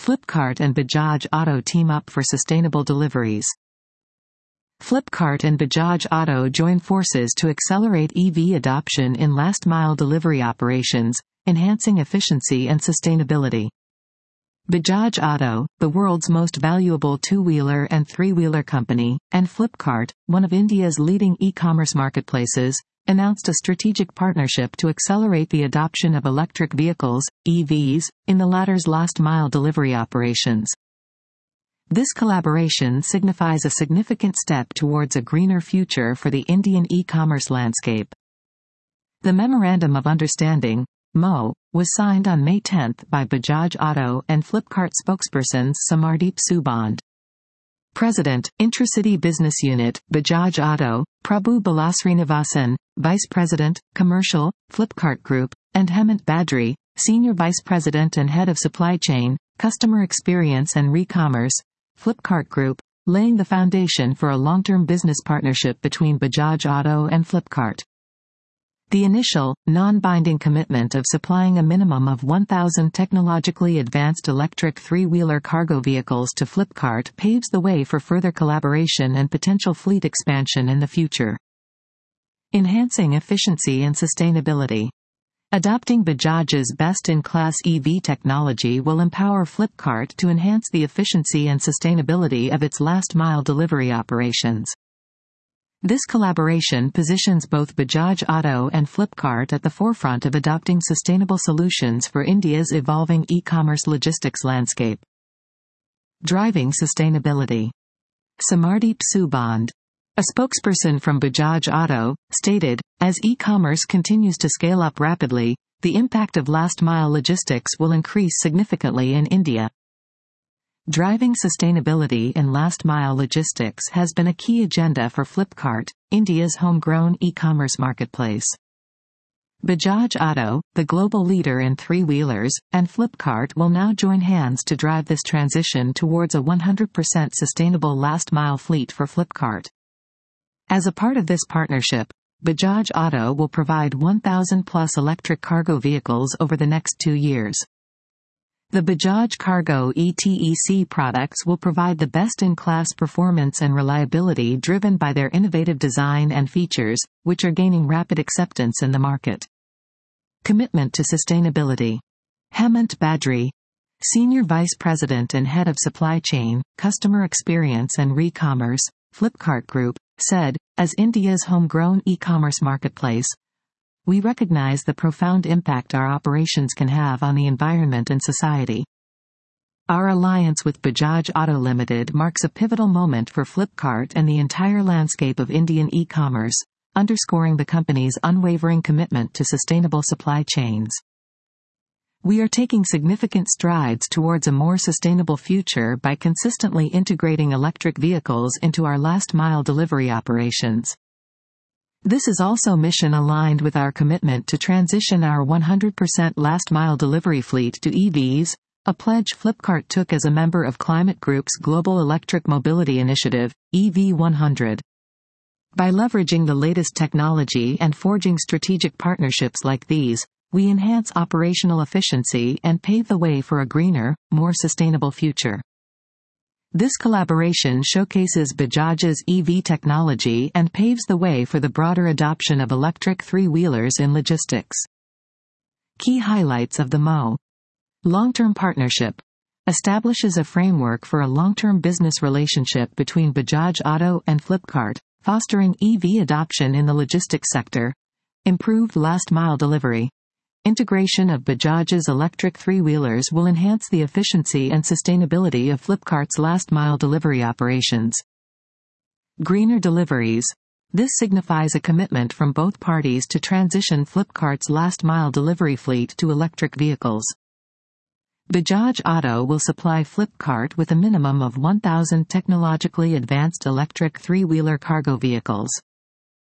Flipkart and Bajaj Auto team up for sustainable deliveries. Flipkart and Bajaj Auto join forces to accelerate EV adoption in last-mile delivery operations, enhancing efficiency and sustainability. Bajaj Auto, the world's most valuable two-wheeler and three-wheeler company, and Flipkart, one of India's leading e-commerce marketplaces, announced a strategic partnership to accelerate the adoption of electric vehicles, EVs, in the latter's last-mile delivery operations. This collaboration signifies a significant step towards a greener future for the Indian e-commerce landscape. The Memorandum of Understanding, MoU, was signed on May 10 by Bajaj Auto and Flipkart spokespersons Samardeep Suband, President, Intracity Business Unit, Bajaj Auto, Prabhu Balasrinivasan, Vice President, Commercial, Flipkart Group, and Hemant Badri, Senior Vice President and Head of Supply Chain, Customer Experience and Re-commerce, Flipkart Group, laying the foundation for a long-term business partnership between Bajaj Auto and Flipkart. The initial, non-binding commitment of supplying a minimum of 1,000 technologically advanced electric three-wheeler cargo vehicles to Flipkart paves the way for further collaboration and potential fleet expansion in the future. Enhancing efficiency and sustainability. Adopting Bajaj's best-in-class EV technology will empower Flipkart to enhance the efficiency and sustainability of its last-mile delivery operations. This collaboration positions both Bajaj Auto and Flipkart at the forefront of adopting sustainable solutions for India's evolving e-commerce logistics landscape. Driving sustainability. Samardeep Suband, a spokesperson from Bajaj Auto, stated, "As e-commerce continues to scale up rapidly, the impact of last-mile logistics will increase significantly in India." Driving sustainability in last-mile logistics has been a key agenda for Flipkart, India's homegrown e-commerce marketplace. Bajaj Auto, the global leader in three-wheelers, and Flipkart will now join hands to drive this transition towards a 100% sustainable last-mile fleet for Flipkart. As a part of this partnership, Bajaj Auto will provide 1,000+ electric cargo vehicles over the next 2 years. The Bajaj Cargo ETEC products will provide the best-in-class performance and reliability driven by their innovative design and features, which are gaining rapid acceptance in the market. Commitment to sustainability. Hemant Badri, Senior Vice President and Head of Supply Chain, Customer Experience and Re-commerce, Flipkart Group, said, "As India's homegrown e-commerce marketplace, we recognize the profound impact our operations can have on the environment and society. Our alliance with Bajaj Auto Limited marks a pivotal moment for Flipkart and the entire landscape of Indian e-commerce, underscoring the company's unwavering commitment to sustainable supply chains. We are taking significant strides towards a more sustainable future by consistently integrating electric vehicles into our last-mile delivery operations. This is also mission-aligned with our commitment to transition our 100% last-mile delivery fleet to EVs, a pledge Flipkart took as a member of Climate Group's Global Electric Mobility Initiative, EV100. By leveraging the latest technology and forging strategic partnerships like these, we enhance operational efficiency and pave the way for a greener, more sustainable future. This collaboration showcases Bajaj's EV technology and paves the way for the broader adoption of electric three-wheelers in logistics. Key highlights of the MoU. Long-term partnership. Establishes a framework for a long-term business relationship between Bajaj Auto and Flipkart, fostering EV adoption in the logistics sector. Improved last-mile delivery. Integration of Bajaj's electric three-wheelers will enhance the efficiency and sustainability of Flipkart's last-mile delivery operations. Greener deliveries. This signifies a commitment from both parties to transition Flipkart's last-mile delivery fleet to electric vehicles. Bajaj Auto will supply Flipkart with a minimum of 1,000 technologically advanced electric three-wheeler cargo vehicles.